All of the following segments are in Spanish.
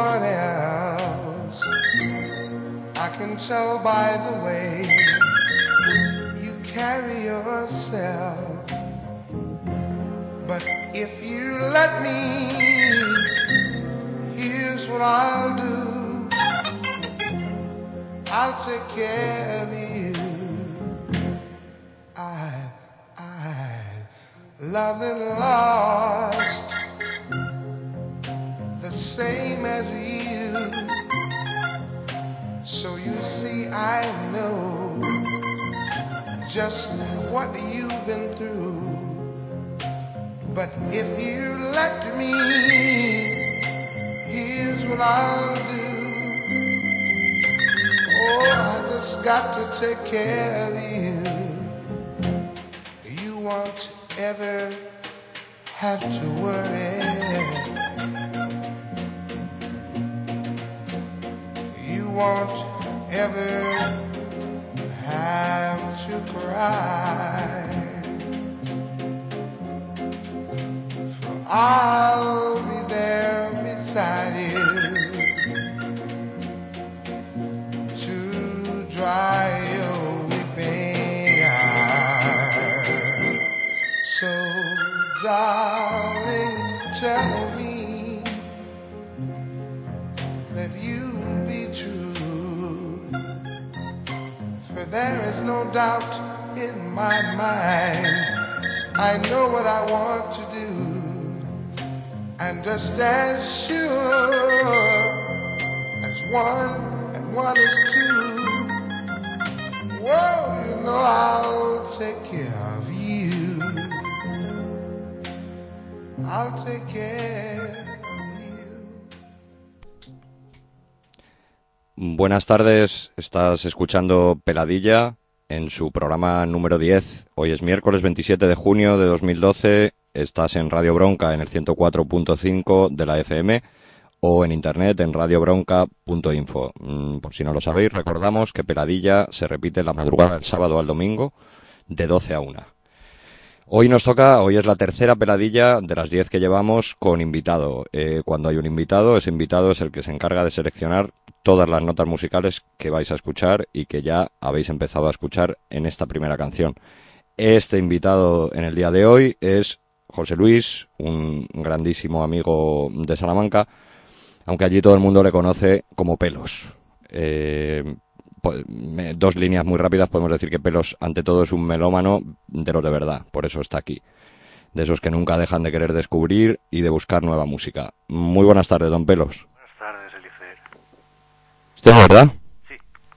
anyone else. I can tell by the way you carry yourself. But if you let me, here's what I'll do. I'll take care of you. I've loved and lost the same as you. So you see, I know just what you've been through. But if you let me, here's what I'll do. Oh, I just got to take care of you. You won't ever have to worry. You won't ever have to cry. For I'll be there beside you to dry your weeping eyes. So, darling, tell me that you'll be true. For there is no doubt in my mind. I know what I want to do. And just as sure as one and one is two, whoa, you know I'll take care of you. I'll take care of you. Buenas tardes, estás escuchando Peladilla en su programa número 10. Hoy es miércoles 27 de junio de 2012. Estás en Radio Bronca en el 104.5 de la FM o en internet en radiobronca.info. Por si no lo sabéis, recordamos que Peladilla se repite la madrugada del sábado al domingo de 12 a 1. Hoy es la tercera peladilla de las 10 que llevamos con invitado. Cuando hay un invitado, ese invitado es el que se encarga de seleccionar todas las notas musicales que vais a escuchar y que ya habéis empezado a escuchar en esta primera canción. Este invitado en el día de hoy es José Luis, un grandísimo amigo de Salamanca, aunque allí todo el mundo le conoce como Pelos. Dos líneas muy rápidas, podemos decir que Pelos ante todo es un melómano de los de verdad, por eso está aquí, de esos que nunca dejan de querer descubrir y de buscar nueva música. Muy buenas tardes, don Pelos. Buenas tardes, Elicer. ¿Usted es verdad? Sí.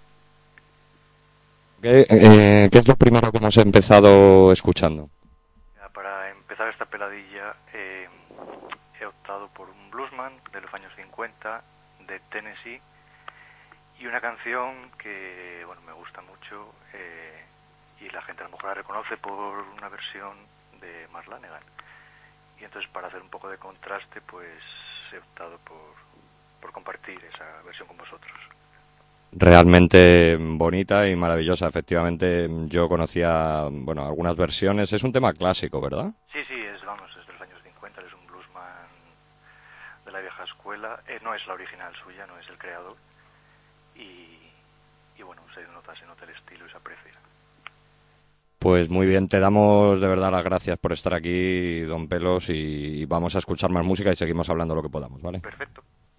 ¿Qué es lo primero que hemos empezado escuchando? Para empezar esta peladilla he optado por un bluesman de los años 50 de Tennessee y una canción que bueno me gusta mucho y la gente a lo mejor la reconoce por una versión de Mark Lanegan. Y entonces para hacer un poco de contraste pues he optado por compartir esa versión con vosotros. Realmente bonita y maravillosa, efectivamente. Yo conocía, algunas versiones. Es un tema clásico, ¿verdad? Sí, es de los años 50, es un bluesman de la vieja escuela. No es la original suya, no es el creador. Y bueno, se nota el estilo y se aprecia. Pues muy bien, te damos de verdad las gracias por estar aquí, don Pelos, y vamos a escuchar más música y seguimos hablando lo que podamos, ¿vale? Perfecto.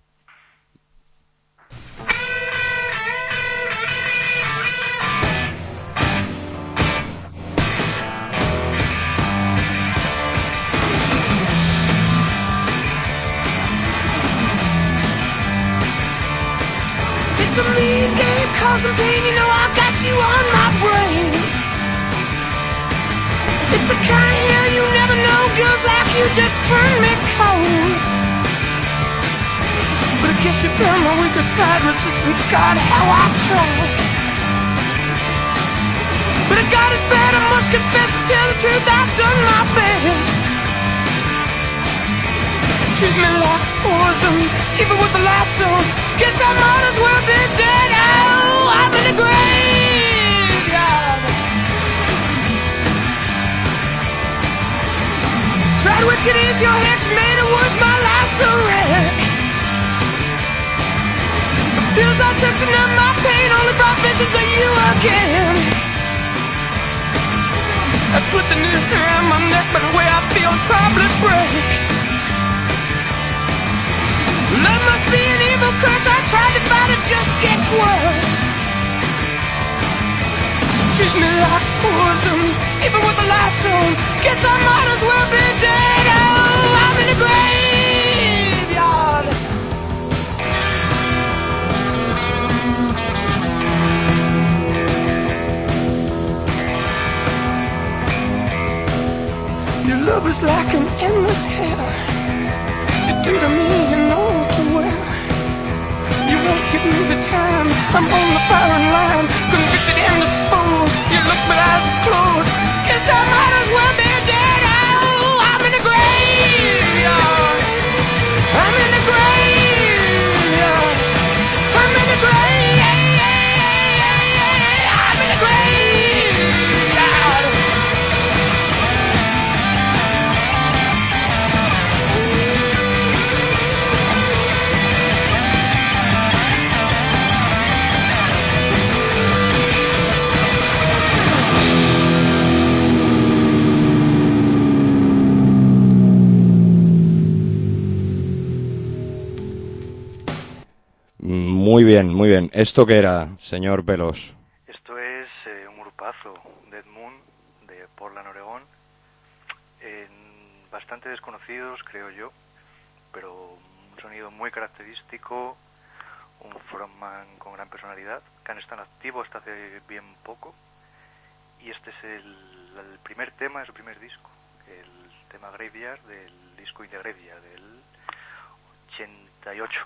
It's a mean game, causing pain, you know I got you on my brain. It's the kind of hell you never know, girls like you just turn me cold. But I guess you found my weaker side, resistance, God, how I tried. But I got it bad, I must confess, to tell the truth, I've done my best. So treat me like poison, even with the lights on. Guess I might as well be dead. Oh, I'm in the graveyard. Tried whiskey to ease your head, you made it worse, my life's a wreck. pills I took to numb my pain only brought visions of you again. I put the noose around my neck, but the way I feel it'd probably break. Love must be an evil curse. I tried to fight it, just gets worse. Treat me like poison, even with the lights on. Guess I might as well be dead. Oh, I'm in the graveyard. Your love is like an endless hell. You do to me, you know too well. You won't give me the time. I'm on the firing line, convicted and disposed. You look but eyes are closed. Guess I might as well be dead. Oh, I'm in the graveyard. I'm in the graveyard. I'm in the graveyard. I'm in the graveyard. Muy bien, muy bien. ¿Esto qué era, señor Pelos? Esto es un grupazo, Dead Moon, de Portland, Oregón. Bastante desconocidos, creo yo, pero un sonido muy característico, un frontman con gran personalidad, que han estado activos hasta hace bien poco. Y este es el primer tema de su primer disco, el tema Graveyard del disco In The Graveyard del 88.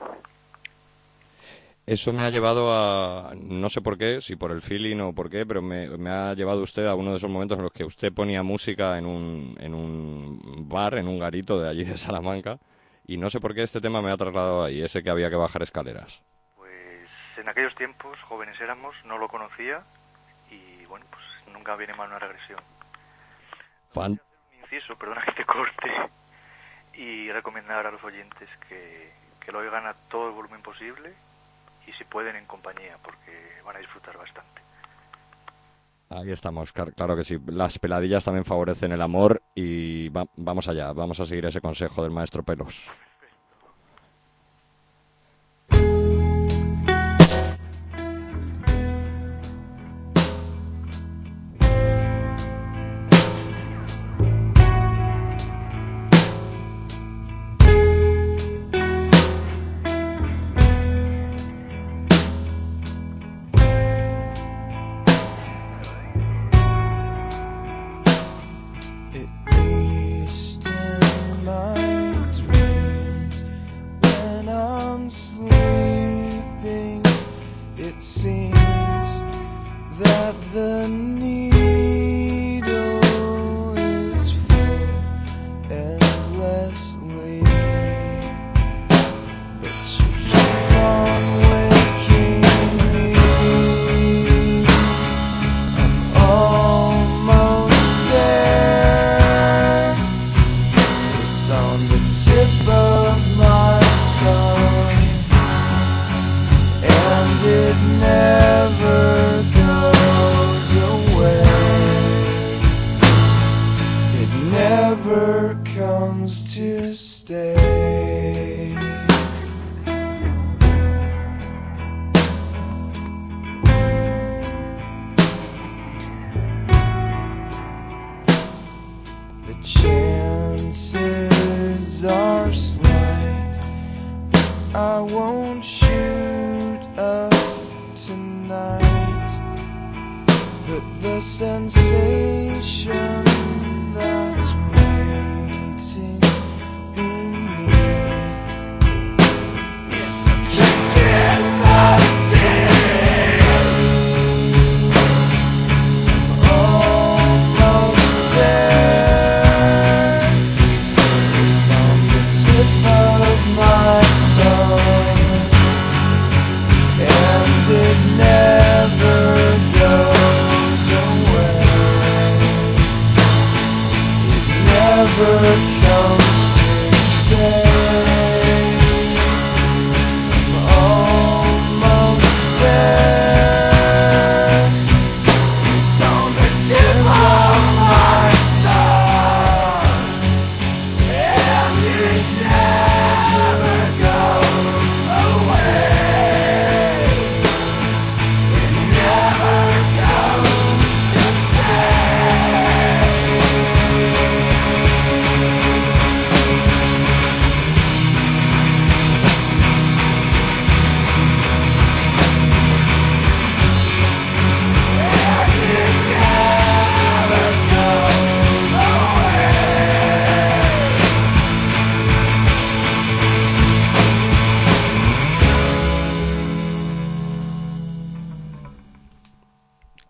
Eso me ha llevado a, no sé por qué, si por el feeling o por qué, pero me ha llevado usted a uno de esos momentos en los que usted ponía música en un bar, en un garito de allí de Salamanca, y no sé por qué este tema me ha trasladado ahí, ese que había que bajar escaleras. Pues en aquellos tiempos, jóvenes éramos, no lo conocía, y bueno, pues nunca viene mal una regresión. Voy a hacer un inciso, perdona que te corte, y recomendar a los oyentes que lo oigan a todo el volumen posible, y si pueden en compañía, porque van a disfrutar bastante. Ahí estamos, claro que sí. Las peladillas también favorecen el amor y vamos allá, vamos a seguir ese consejo del maestro Pelos.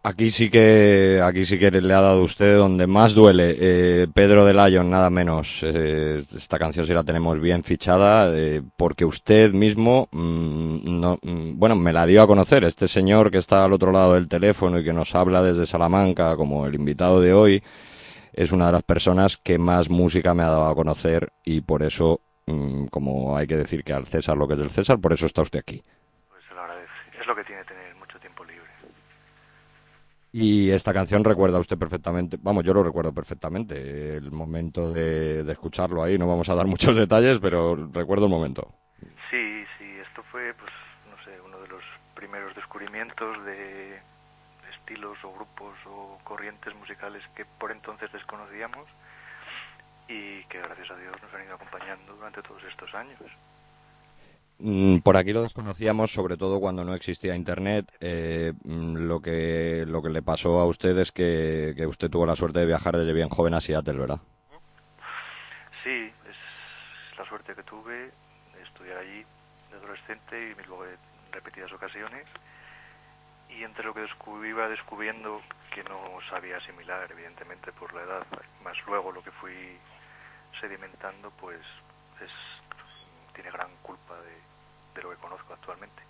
Aquí sí que le ha dado usted donde más duele. Pedro de Lion, nada menos. Esta canción sí la tenemos bien fichada, porque usted mismo, bueno, me la dio a conocer. Este señor que está al otro lado del teléfono y que nos habla desde Salamanca, como el invitado de hoy, es una de las personas que más música me ha dado a conocer, y por eso, como hay que decir que al César lo que es del César, por eso está usted aquí. Pues se lo agradece. Es lo que tiene tener mucho tiempo libre. Y esta canción recuerda usted perfectamente, vamos, yo lo recuerdo perfectamente, el momento de escucharlo ahí. No vamos a dar muchos detalles, pero recuerdo el momento. Sí, esto fue, pues, no sé, uno de los primeros descubrimientos de estilos o grupos o corrientes musicales que por entonces desconocíamos y que gracias a Dios nos han ido acompañando durante todos estos años. Por aquí lo desconocíamos, sobre todo cuando no existía internet. Lo que le pasó a usted es que usted tuvo la suerte de viajar desde bien joven a Seattle, ¿verdad? Sí, es la suerte que tuve de estudiar allí de adolescente y luego en repetidas ocasiones. Y entre lo que iba descubriendo, que no sabía asimilar, evidentemente, por la edad, más luego lo que fui sedimentando, pues tiene gran culpa de lo que conozco actualmente.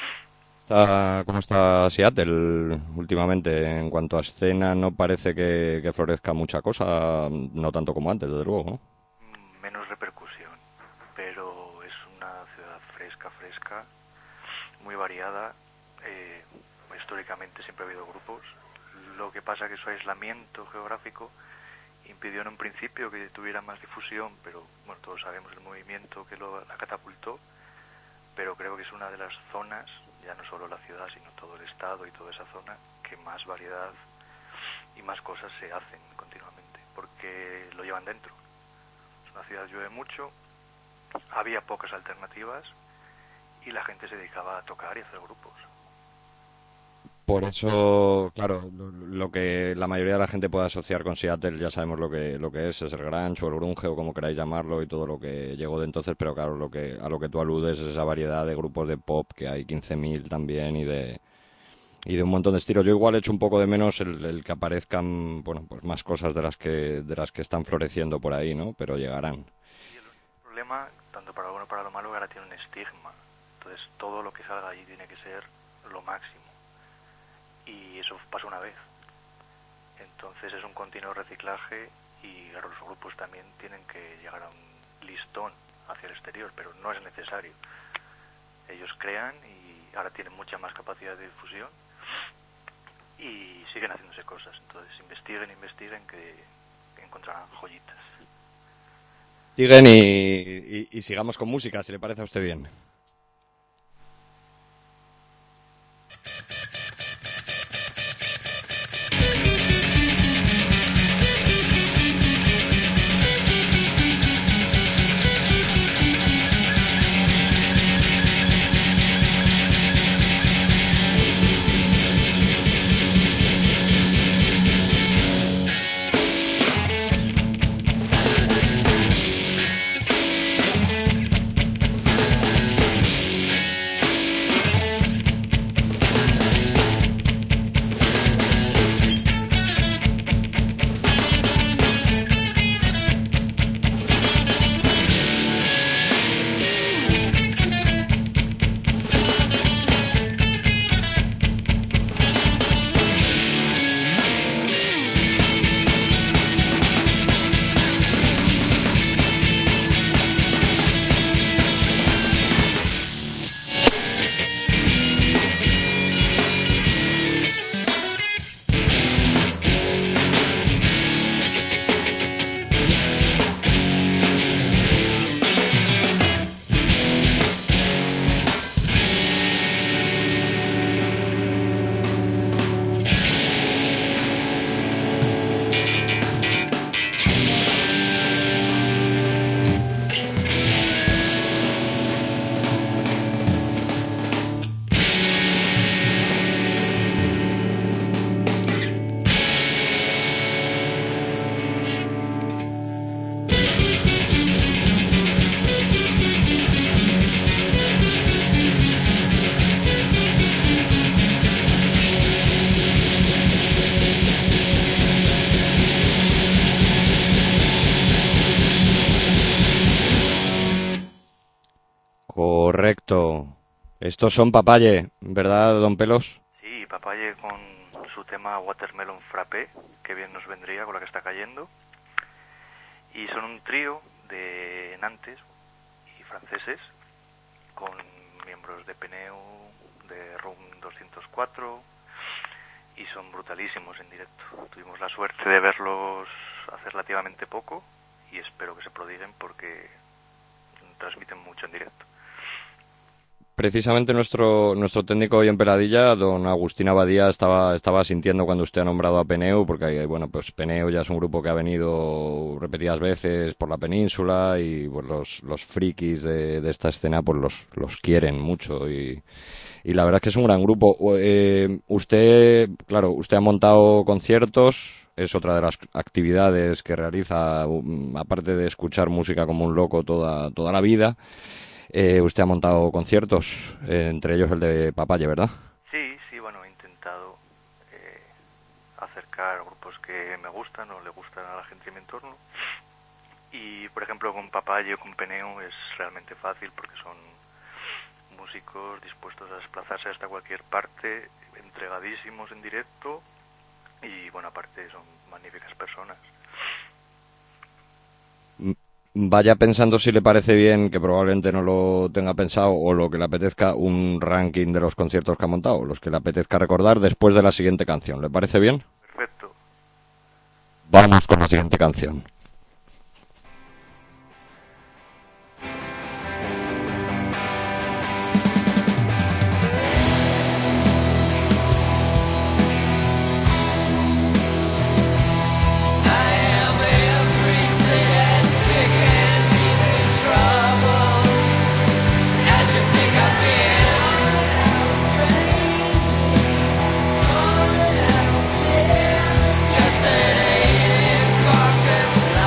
¿Cómo está Seattle últimamente? En cuanto a escena, no parece que florezca mucha cosa, no tanto como antes, desde luego, ¿no? Menos repercusión, pero es una ciudad fresca, muy variada. Históricamente siempre ha habido grupos. Lo que pasa es que su aislamiento geográfico impidió en un principio que tuviera más difusión, pero bueno, todos sabemos el movimiento que la catapultó, pero creo que es una de las zonas, ya no solo la ciudad, sino todo el estado y toda esa zona, que más variedad y más cosas se hacen continuamente, porque lo llevan dentro. Es una ciudad, llueve mucho, había pocas alternativas y la gente se dedicaba a tocar y a hacer grupos. Por eso, claro, lo que la mayoría de la gente puede asociar con Seattle, ya sabemos lo que es el grunge o el grunge o como queráis llamarlo, y todo lo que llegó de entonces, pero claro, a lo que tú aludes es esa variedad de grupos de pop, que hay 15.000 también, y de un montón de estilos. Yo igual echo un poco de menos el que aparezcan, bueno, pues más cosas de las que están floreciendo por ahí, ¿no? Pero llegarán. Y el problema, tanto para lo bueno como para lo malo, ahora tiene un estigma. Entonces todo lo que salga allí tiene que ser lo máximo. Y eso pasa una vez. Entonces es un continuo reciclaje y claro, los grupos también tienen que llegar a un listón hacia el exterior, pero no es necesario. Ellos crean y ahora tienen mucha más capacidad de difusión y siguen haciéndose cosas. Entonces investiguen que encontrarán joyitas. Siguen y sigamos con música, si le parece a usted bien. Estos son Papaye, ¿verdad, don Pelos? Sí, Papaye con su tema Watermelon Frappé, que bien nos vendría con la que está cayendo. Y son un trío de nantes y franceses, con miembros de Peneu, de Room 204, y son brutalísimos en directo. Tuvimos la suerte de verlos hace relativamente poco y espero que se prodiguen porque transmiten mucho en directo. Precisamente nuestro técnico hoy en Peladilla, don Agustín Abadía, estaba sintiendo cuando usted ha nombrado a Peneu, porque bueno, pues Peneu ya es un grupo que ha venido repetidas veces por la península y pues los frikis de esta escena pues los quieren mucho y la verdad es que es un gran grupo. Usted ha montado conciertos, es otra de las actividades que realiza, aparte de escuchar música como un loco toda la vida. Usted ha montado conciertos, entre ellos el de Papaye, ¿verdad? Sí, bueno, he intentado acercar grupos que me gustan o le gustan a la gente de mi entorno. Y, por ejemplo, con Papaye o con Peneu es realmente fácil porque son músicos dispuestos a desplazarse hasta cualquier parte, entregadísimos en directo y, bueno, aparte son magníficas personas. Vaya pensando si le parece bien, que probablemente no lo tenga pensado, o lo que le apetezca, un ranking de los conciertos que ha montado, los que le apetezca recordar después de la siguiente canción. ¿Le parece bien? Perfecto. Vamos con la siguiente canción. Just an alien carcass.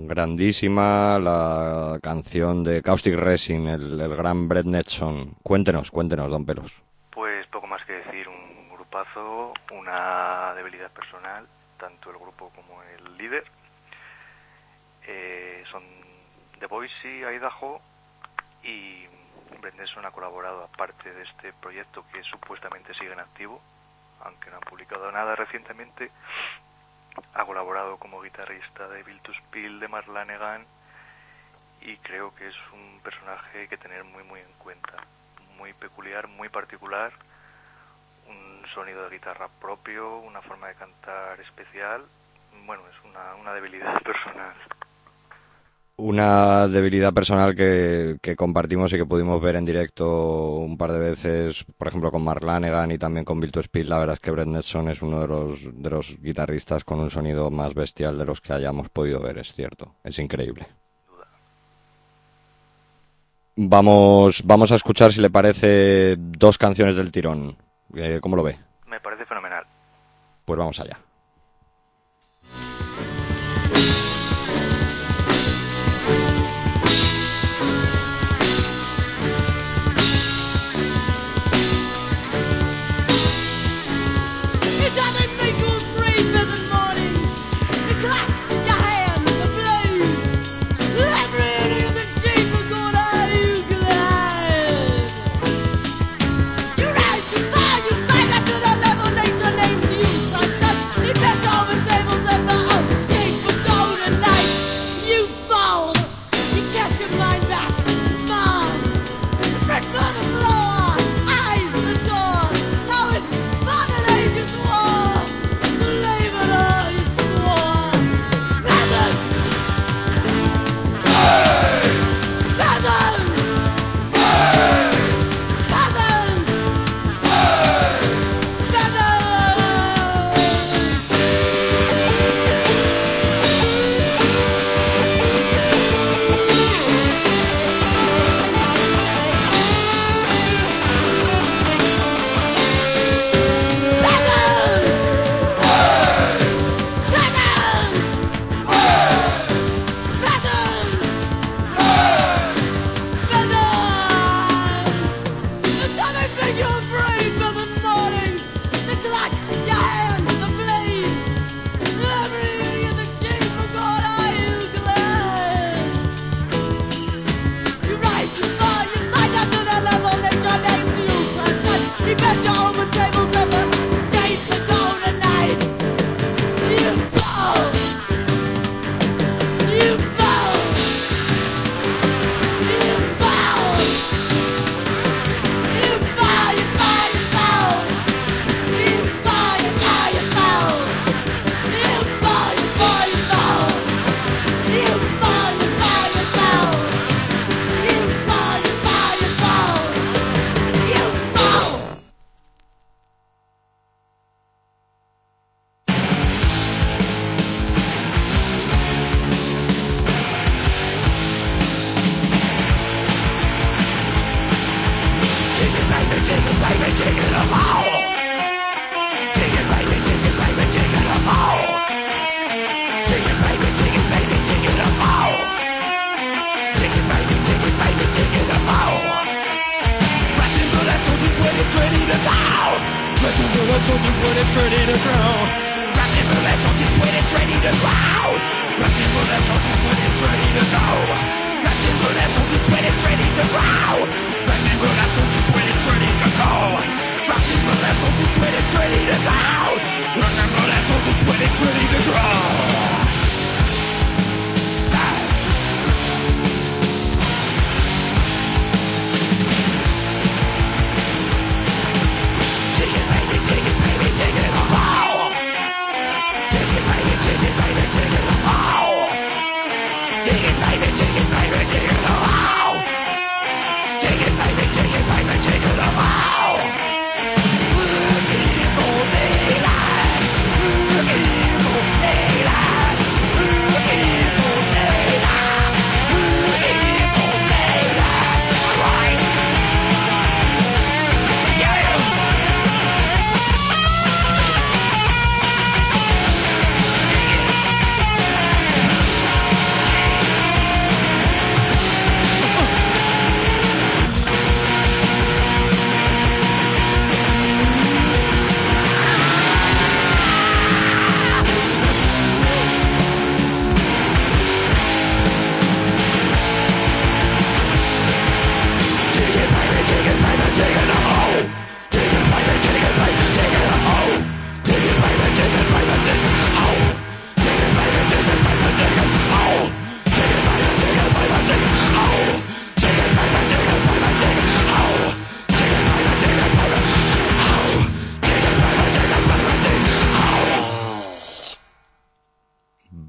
grandísima la canción de Caustic Resin, el gran Brett Netson. Cuéntenos, don Pelos. Pues poco más que decir, un grupazo, una debilidad personal, tanto el grupo como el líder. Son de Boise, Idaho, y Brett Netson ha colaborado, aparte de este proyecto que supuestamente sigue en activo, aunque no han publicado nada recientemente, ha colaborado como guitarrista de Bill to Spill, de Mark Lanegan, y creo que es un personaje que tener muy muy en cuenta, muy peculiar, muy particular, un sonido de guitarra propio, una forma de cantar especial. Bueno, es una debilidad personal. Una debilidad personal que compartimos y que pudimos ver en directo un par de veces, por ejemplo con Mark Lanegan y también con Bill to Spill. La verdad es que Brett Netson es uno de los guitarristas con un sonido más bestial de los que hayamos podido ver, es cierto, es increíble. Vamos a escuchar, si le parece, 2 canciones del tirón. ¿Cómo lo ve? Me parece fenomenal. Pues vamos allá. You rise to fire, you fight to the level nature named you.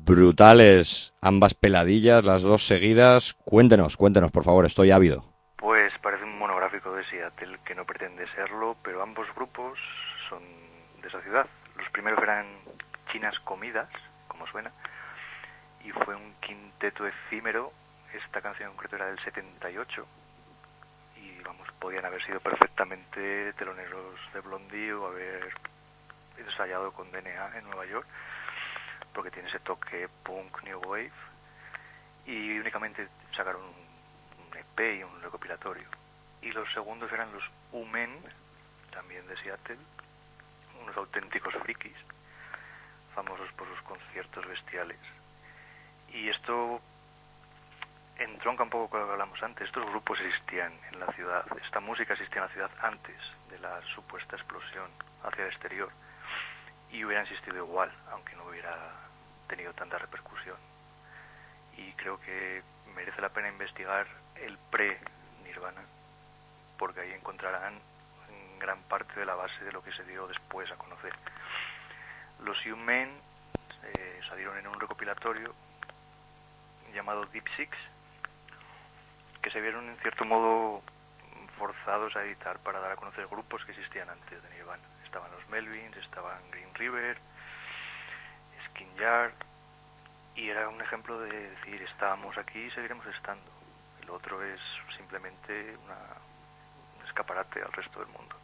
brutales ambas peladillas, las dos seguidas. Cuéntenos, por favor, estoy ávido. Pues parece un monográfico de Seattle que no pretende serlo, pero ambos grupos son de esa ciudad. Los primeros eran Chinas Comidas, como suena, y fue un quinteto efímero. Esta canción en concreto era del 78 y vamos, podían haber sido perfectamente teloneros de Blondie o haber ensayado con DNA en Nueva York, porque tiene ese toque punk new wave, y únicamente sacaron un EP y un recopilatorio. Y los segundos eran los U-Men, también de Seattle, unos auténticos frikis, famosos por sus conciertos bestiales. Y esto entronca un poco con lo que hablamos antes. Estos grupos existían en la ciudad, esta música existía en la ciudad antes de la supuesta explosión hacia el exterior, y hubiera existido igual, aunque no hubiera tenido tanta repercusión. Y creo que merece la pena investigar el pre-Nirvana, porque ahí encontrarán gran parte de la base de lo que se dio después a conocer. Los U-Men salieron en un recopilatorio llamado Deep Six, que se vieron en cierto modo forzados a editar para dar a conocer grupos que existían antes de Nirvana. Estaban los Melvins, estaban Green River, Skin Yard, y era un ejemplo de decir, estábamos aquí y seguiremos estando. El otro es simplemente un escaparate al resto del mundo.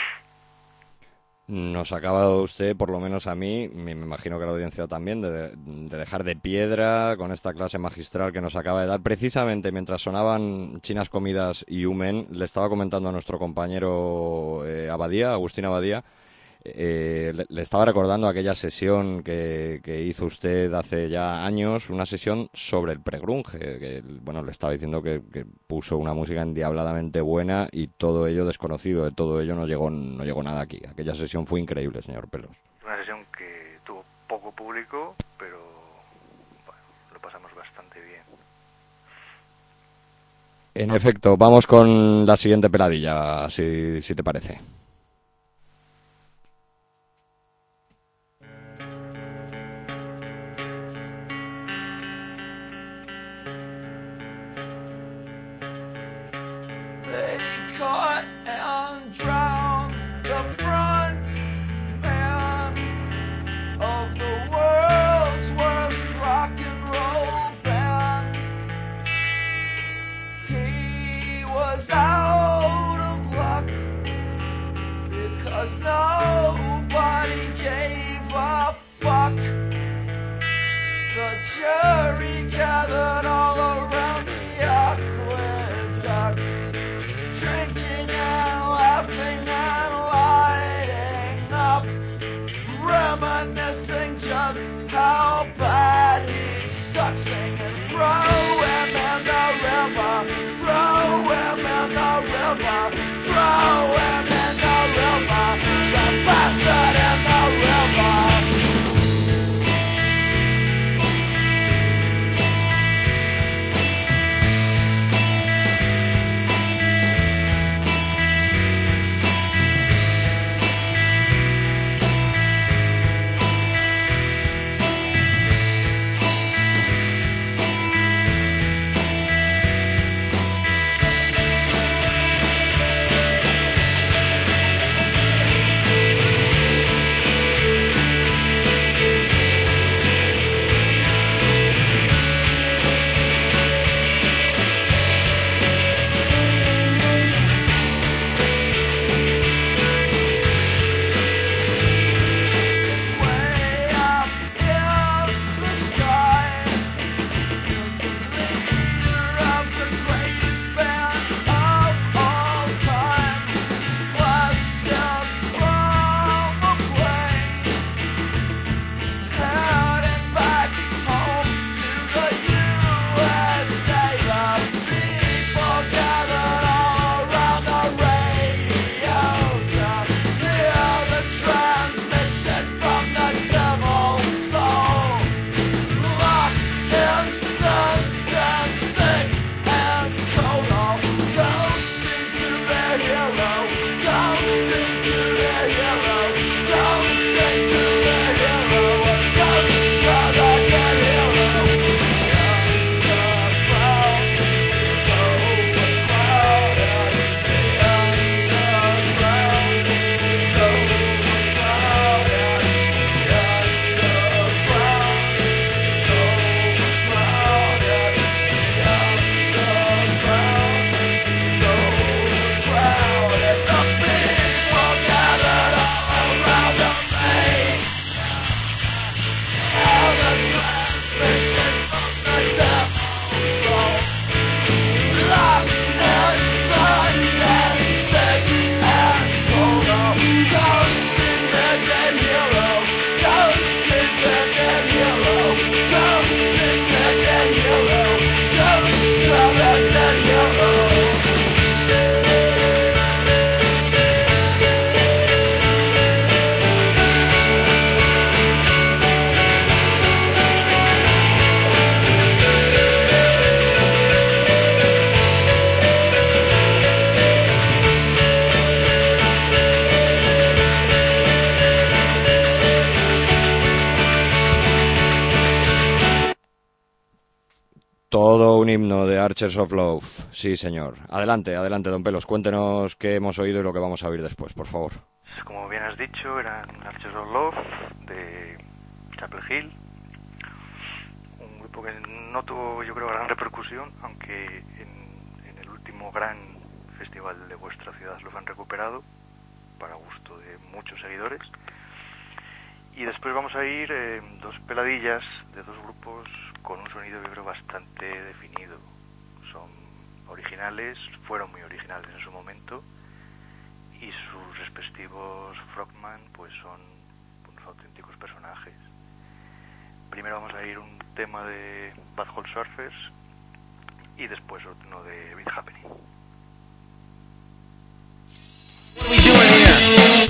Nos acaba usted, por lo menos a mí, me imagino que a la audiencia también, de dejar de piedra con esta clase magistral que nos acaba de dar. Precisamente mientras sonaban Chinas Comidas y U-Men, le estaba comentando a nuestro compañero Agustín Abadía, le estaba recordando aquella sesión que hizo usted hace ya años, una sesión sobre el pregrunge, que bueno, le estaba diciendo que puso una música endiabladamente buena y todo ello desconocido, de todo ello no llegó nada aquí. Aquella sesión fue increíble, señor Pelos. Una sesión que tuvo poco público, pero bueno, lo pasamos bastante bien. En efecto, vamos con la siguiente peladilla, si te parece. Caught and drowned the front man of the world's worst rock and roll band. He was out of luck because nobody gave a fuck. The jury gathered all around the aqueduct, drinking and laughing and lighting up, reminiscing just how bad he sucks, singing, throw him in the river, throw him in the river, throw him in the river, the bastard in the river. Todo un himno de Archers of Love, sí señor. Adelante, adelante, don Pelos, cuéntenos qué hemos oído y lo que vamos a oír después, por favor. Como bien has dicho, eran Archers of Love de Chapel Hill, un grupo que no tuvo, yo creo, gran repercusión, aunque en el último gran festival de vuestra ciudad los han recuperado, para gusto de muchos seguidores. Y después vamos a ir dos peladillas de dos grupos con un sonido, yo creo, bastante definido. Son originales, fueron muy originales en su momento, y sus respectivos frontman pues son unos auténticos personajes. Primero vamos a ir un tema de Bad Hole Surfers y después uno de Beat Happening. What are we doing here?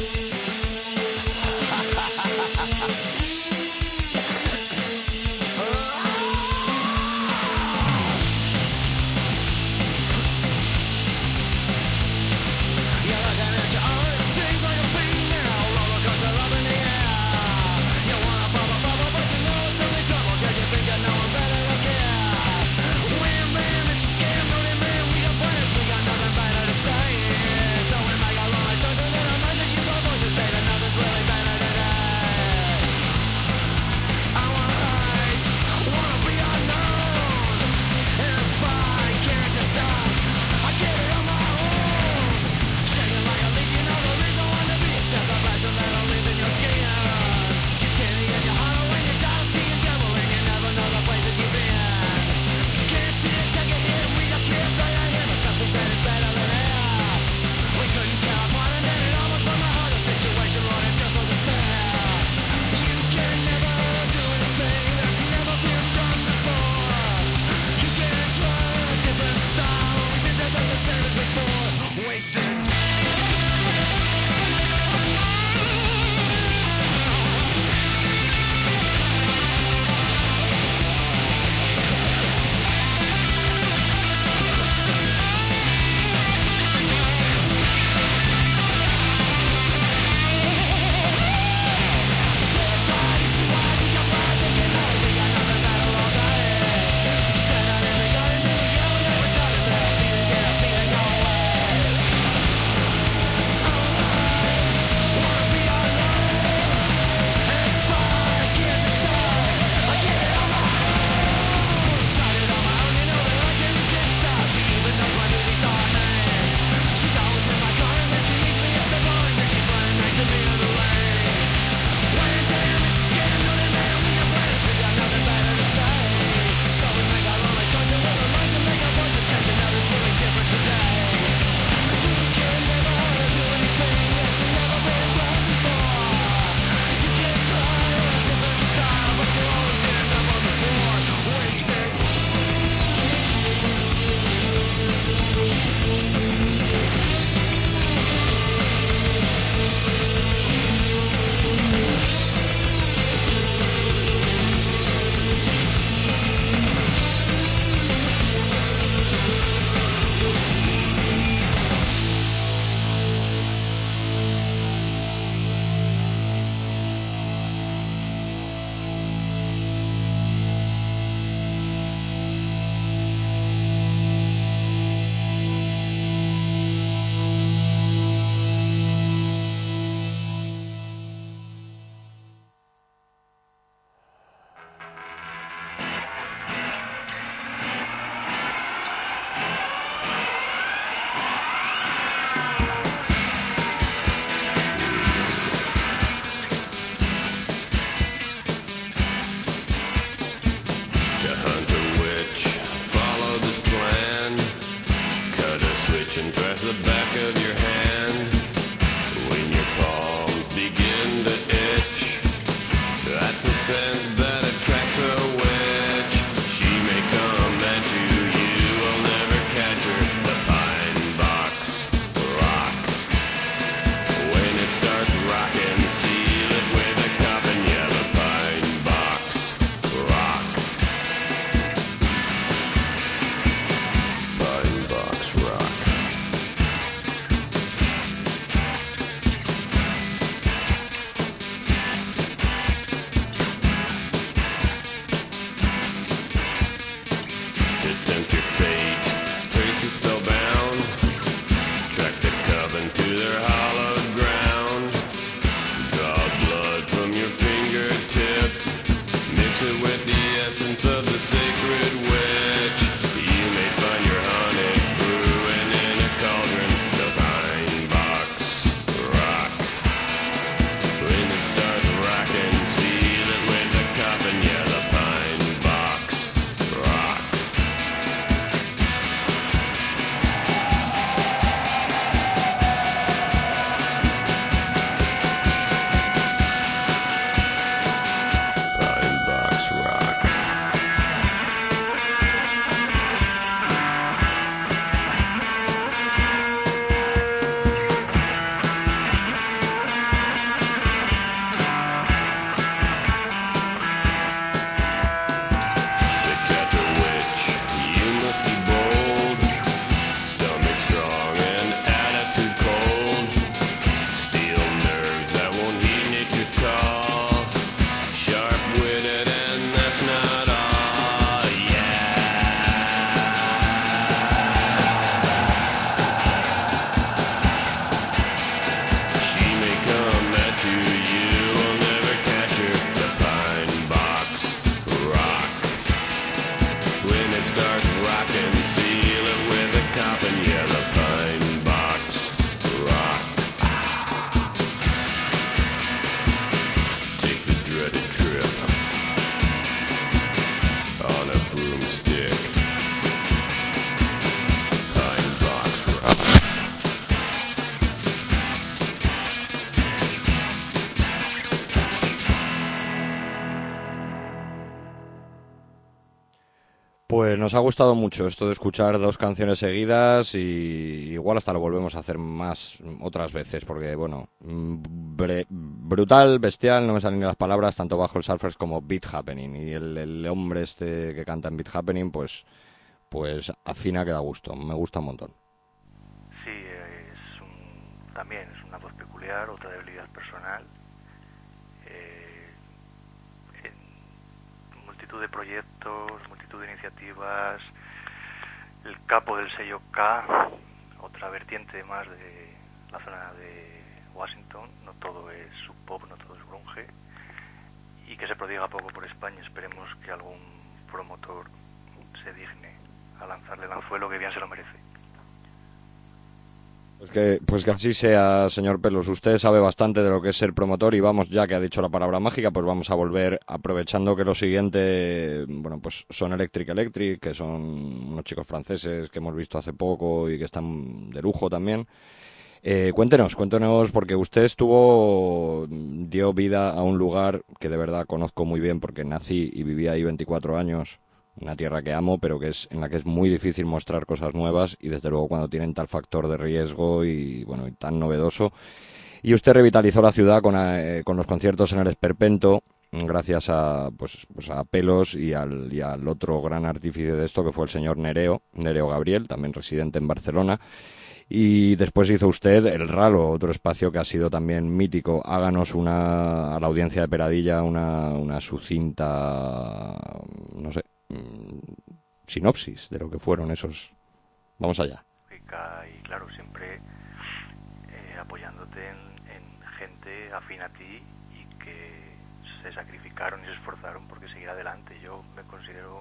essence of the sacred witch. You may find your honey brewing in a cauldron. The pine box rock. When it starts rocking, seal it with a coffin. Yeah, the pine box rock. Pine box rock. To catch a witch, you must be bold. Stomach strong and attitude cold. Steel nerves that won't heed nature's call. Sharp-witted and that's not all. She may come at you, you'll never catch her. The pine box rock. When it starts rocking, seal it with a coffin. Yeah, the pine box rock. Take the dreaded trip on a broomstick. Pine box rock. Pues nos ha gustado mucho esto de escuchar dos canciones seguidas y igual hasta lo volvemos a hacer más otras veces porque, bueno, brutal, bestial, no me salen ni las palabras, tanto bajo el Surfers como Beat Happening. Y el hombre este que canta en Beat Happening, pues afina que da gusto, me gusta un montón. Sí, también es una voz peculiar, otra debilidad personal. En multitud de proyectos, multitud de iniciativas, el capo del sello K, otra vertiente más de la zona de Washington. No todo es sub pop, no todo es grunge, y que se prodiga poco por España. Esperemos que algún promotor se digne a lanzarle el anzuelo, que bien se lo merece. Pues que así sea, señor Pelos. Usted sabe bastante de lo que es ser promotor y vamos, ya que ha dicho la palabra mágica, pues vamos a volver, aprovechando que lo siguiente, bueno, pues son Electric, que son unos chicos franceses que hemos visto hace poco y que están de lujo también. Cuéntenos, porque usted dio vida a un lugar que de verdad conozco muy bien porque nací y viví ahí 24 años. Una tierra que amo, pero en la que es muy difícil mostrar cosas nuevas y desde luego cuando tienen tal factor de riesgo y bueno, y tan novedoso. Y usted revitalizó la ciudad con los conciertos en el Esperpento, gracias a Pelos y al otro gran artífice de esto, que fue el señor Nereo Gabriel, también residente en Barcelona. Y después hizo usted el Ralo, otro espacio que ha sido también mítico. Háganos a la audiencia de Peladilla una sucinta, no sé, sinopsis de lo que fueron esos. Vamos allá. Y claro, siempre apoyándote en gente afín a ti y que se sacrificaron y se esforzaron porque seguir adelante. Yo me considero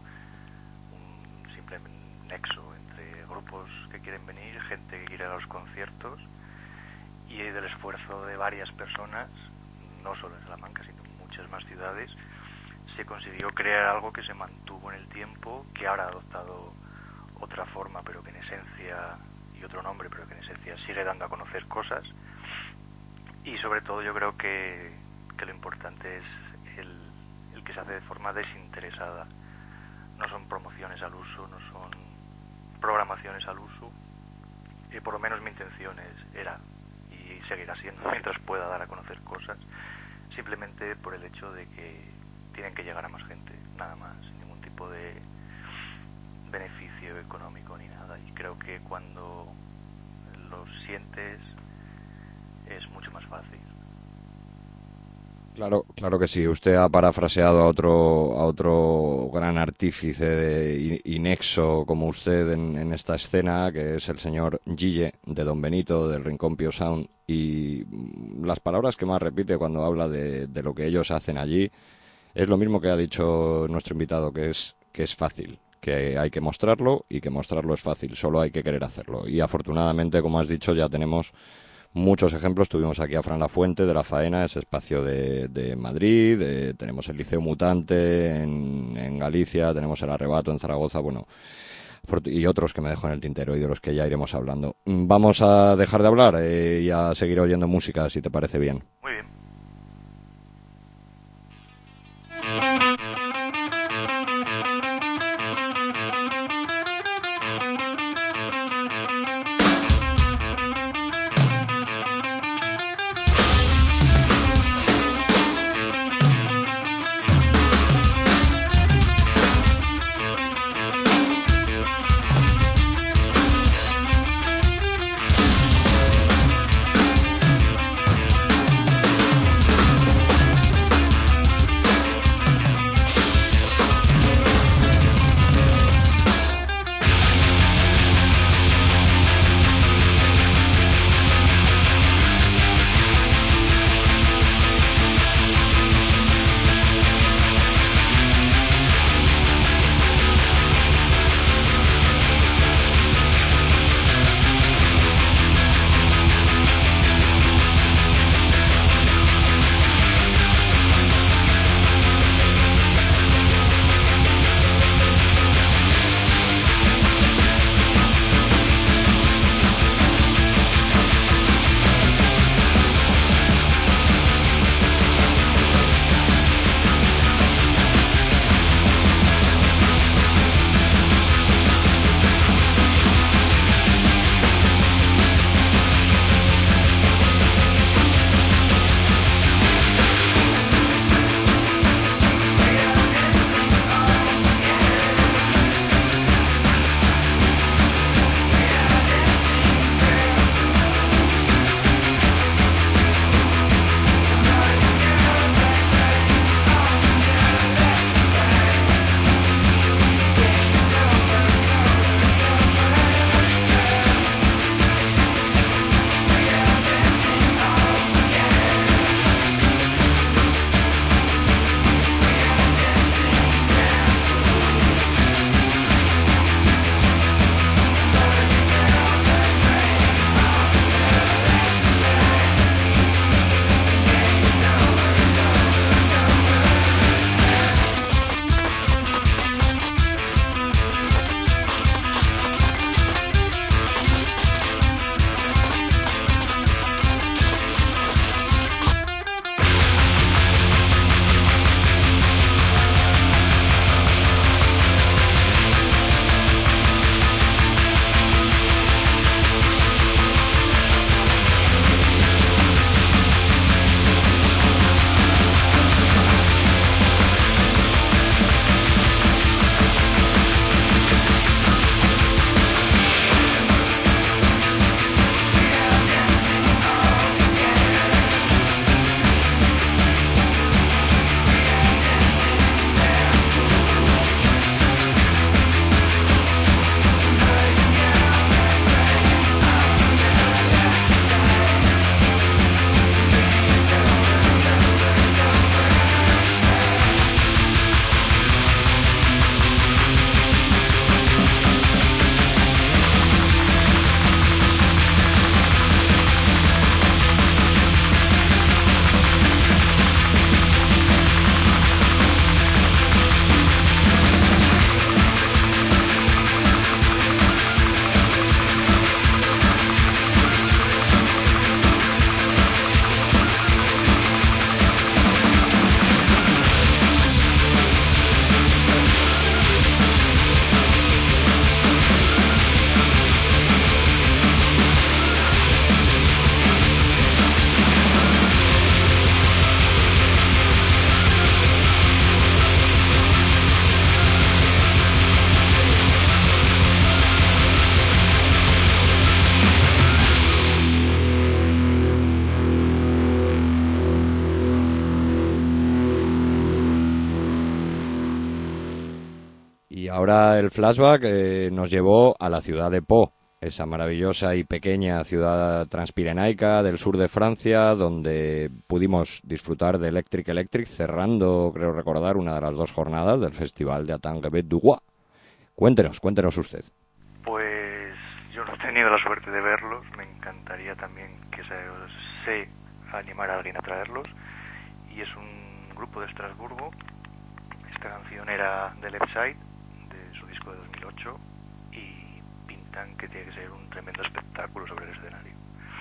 un simple nexo entre grupos que quieren venir, gente que quiere ir a los conciertos, y del esfuerzo de varias personas, no solo en Salamanca, sino en muchas más ciudades, se consiguió crear algo que se mantuvo en el tiempo, que ahora ha adoptado otra forma, pero que en esencia, y otro nombre, pero que en esencia sigue dando a conocer cosas. Y sobre todo yo creo que lo importante es el que se hace de forma desinteresada. No son promociones al uso, no son programaciones al uso, y por lo menos mi intención era y seguirá siendo, mientras pueda dar a conocer cosas, simplemente por el hecho de que tienen que llegar a más gente, nada más, sin ningún tipo de beneficio económico ni nada. Y creo que cuando lo sientes es mucho más fácil. Claro que sí. Usted ha parafraseado a otro gran artífice y nexo como usted en esta escena, que es el señor Gille de Don Benito, del Rincón Pio Sound. Y las palabras que más repite cuando habla de lo que ellos hacen allí Es lo mismo que ha dicho nuestro invitado, que es fácil, que hay que mostrarlo y que mostrarlo es fácil, solo hay que querer hacerlo. Y afortunadamente, como has dicho, ya tenemos muchos ejemplos. Tuvimos aquí a Fran Lafuente de La Faena, ese espacio de Madrid, tenemos el Liceo Mutante en Galicia, tenemos el Arrebato en Zaragoza, bueno, y otros que me dejo en el tintero y de los que ya iremos hablando. Vamos a dejar de hablar y a seguir oyendo música, si te parece bien. Muy bien. ahora el flashback nos llevó a la ciudad de Po, esa maravillosa y pequeña ciudad transpirenaica del sur de Francia, donde pudimos disfrutar de Electric Electric, cerrando, creo recordar, una de las 2 jornadas del Festival de Atang-Gebet du Roi. Cuéntenos usted. Pues yo no he tenido la suerte de verlos, me encantaría también que se animara a alguien a traerlos, y es un grupo de Estrasburgo. Esta canción era de Left Side, de su disco de 2008, y pintan que tiene que ser un tremendo espectáculo sobre el escenario.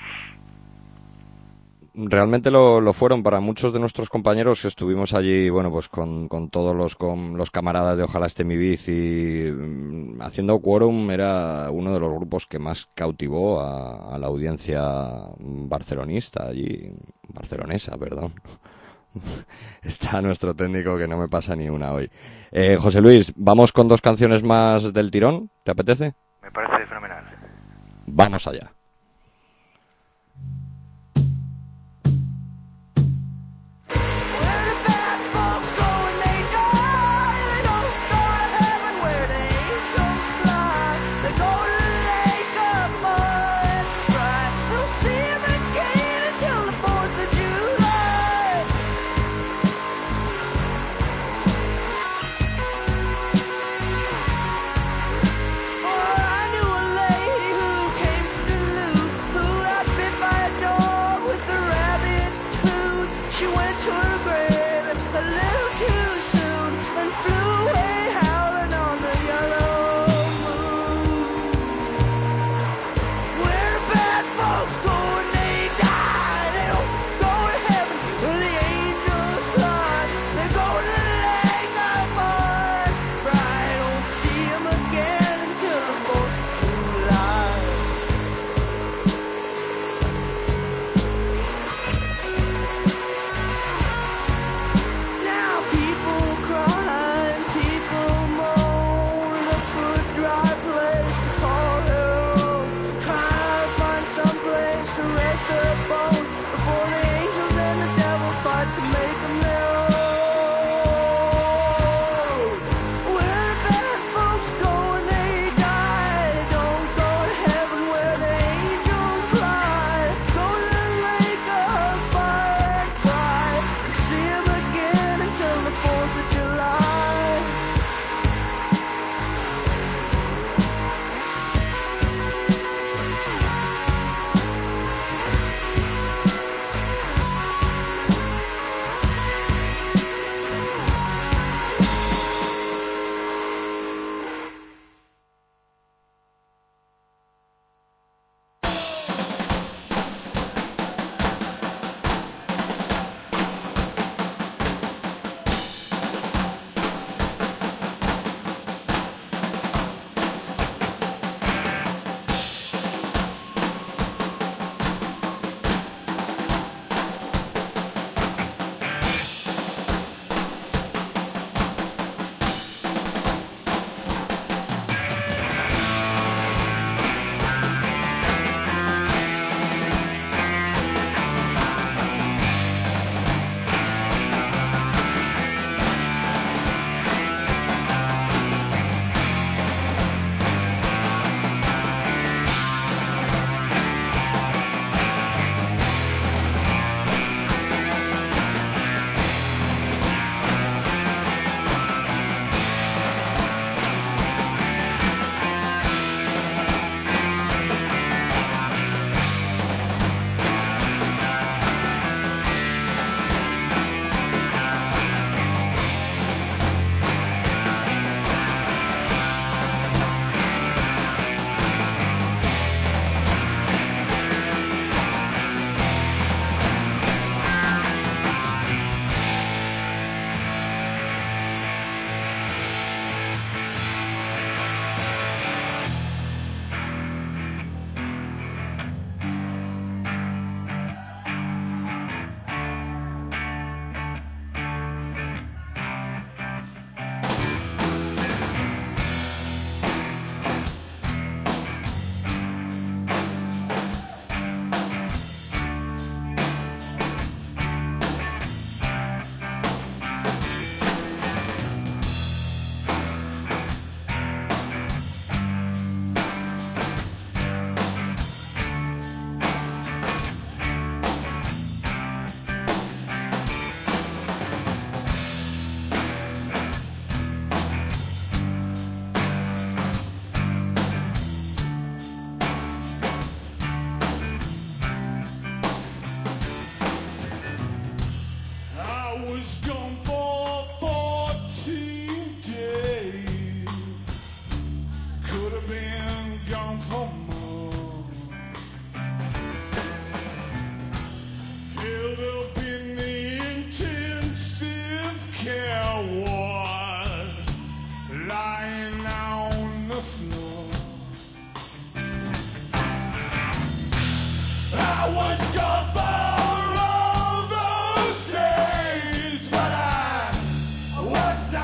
Realmente lo fueron para muchos de nuestros compañeros que estuvimos allí, bueno, pues con todos los camaradas de Ojalá esté mi bici, haciendo quórum. Era uno de los grupos que más cautivó a la audiencia barcelonista allí, barcelonesa, perdón. Está nuestro técnico que no me pasa ni una hoy. José Luis, ¿vamos con 2 canciones más del tirón? ¿Te apetece? Me parece fenomenal. Vamos allá. I knew a lady who came from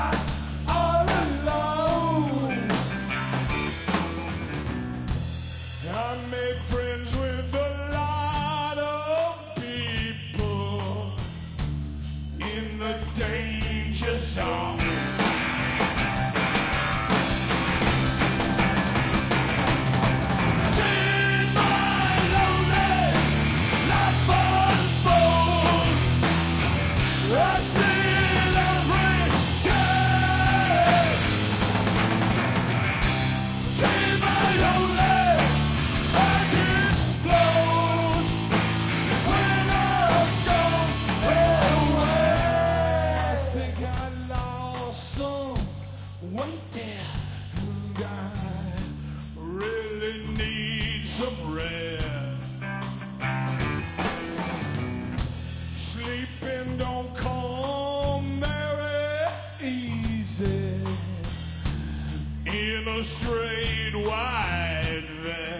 all alone. I made friends with a lot of people in the danger zone. See my lonely life unfold. I see it every day. See my lonely heart explode when I've gone away. I think I lost some weight there, and I really need some rest. Sleeping don't come very easy in a straight wide van.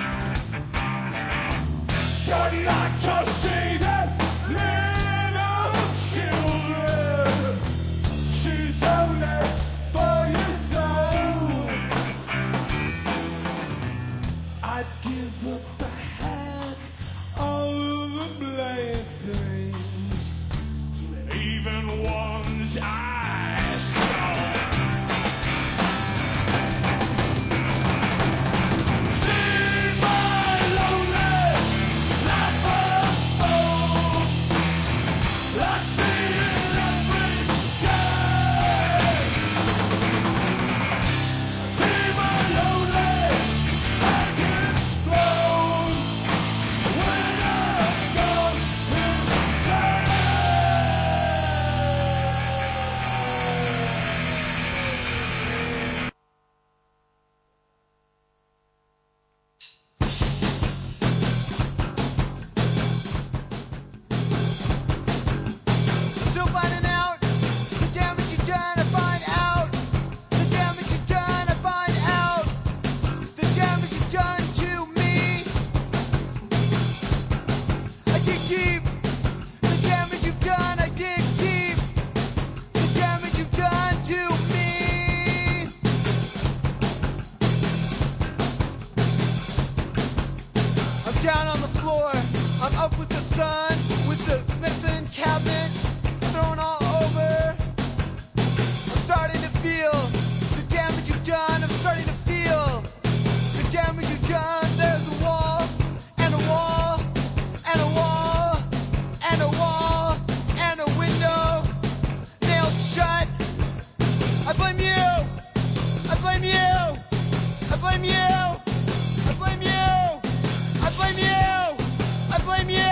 Should like to see that little children. She's only 4 years old. I'd give her back all of the blank things, even ones I saw. See my lonely life unfold. I see it every day. See my lonely heart explode when I've gone insane. Still finding out the damage you've done. I find out the damage you've done. I find out the damage you've done to me. I dig deep. The damage you've done. I dig deep. The damage you've done to me. I'm down on the floor. I'm up with the sun, with the medicine cabinet thrown all over. I'm starting to feel the damage you've done. I'm starting to feel the damage you've done. There's a wall, and a wall, and a wall, and a wall, and a window nailed shut. I blame you. I blame you. I blame you. I blame you. I blame you. I blame you.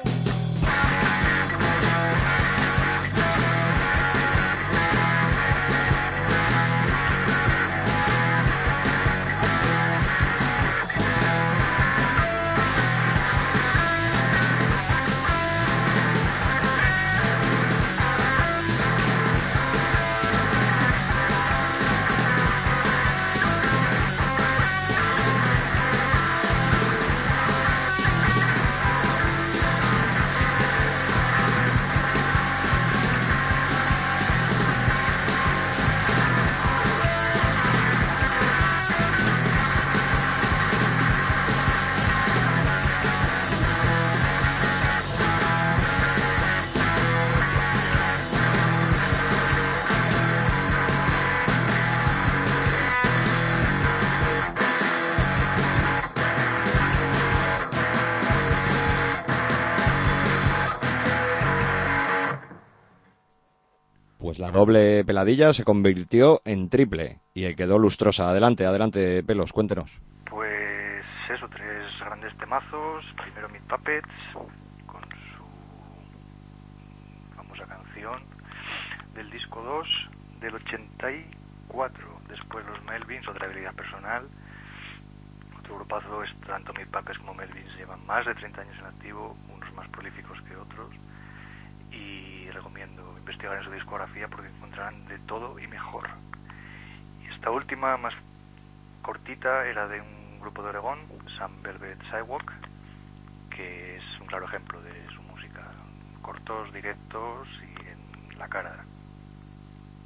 Pues la doble peladilla se convirtió en triple y quedó lustrosa. Adelante, adelante, Pelos, cuéntenos. Pues eso, 3 grandes temazos. Primero Meat Puppets, con su famosa canción del disco 2 del 84. Después los Melvins, otra habilidad personal. Otro grupazo, es tanto Meat Puppets como Melvins llevan más de 30 años en activo, unos más prolíficos que otros. Y recomiendo investigar en su discografía porque encontrarán de todo y mejor. Y esta última, más cortita, era de un grupo de Oregón, Sam Velvet Sidewalk, que es un claro ejemplo de su música. Cortos, directos y en la cara.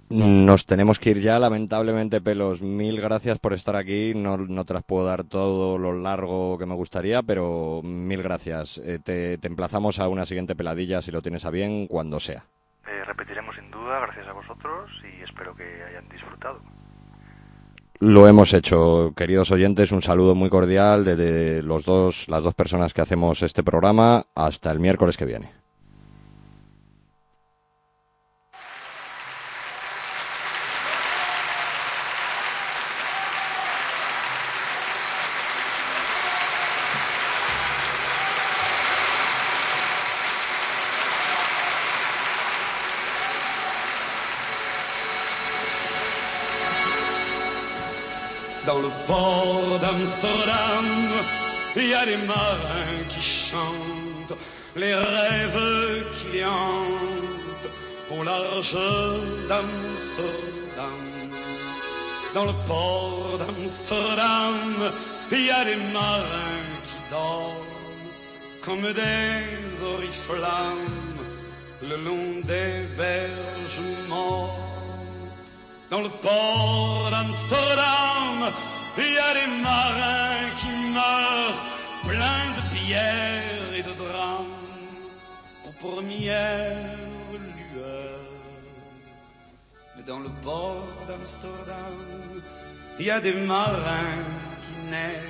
Nos tenemos que ir ya, lamentablemente, Pelos. Mil gracias por estar aquí. No te las puedo dar todo lo largo que me gustaría, pero mil gracias. Te emplazamos a una siguiente peladilla, si lo tienes a bien, cuando sea. Repetiremos sin duda, gracias a vosotros, y espero que hayan disfrutado. Lo hemos hecho, queridos oyentes. Un saludo muy cordial desde las dos personas que hacemos este programa. Hasta el miércoles que viene. Dans le port d'Amsterdam, il y a des marins qui chantent les rêves qui les hantent au large d'Amsterdam. Dans le port d'Amsterdam, il y a des marins qui dorment comme des oriflammes le long des berges mortes. Dans le port d'Amsterdam, il y a des marins qui meurent pleins de bière et de drames aux premières lueurs. Mais dans le port d'Amsterdam, il y a des marins qui naissent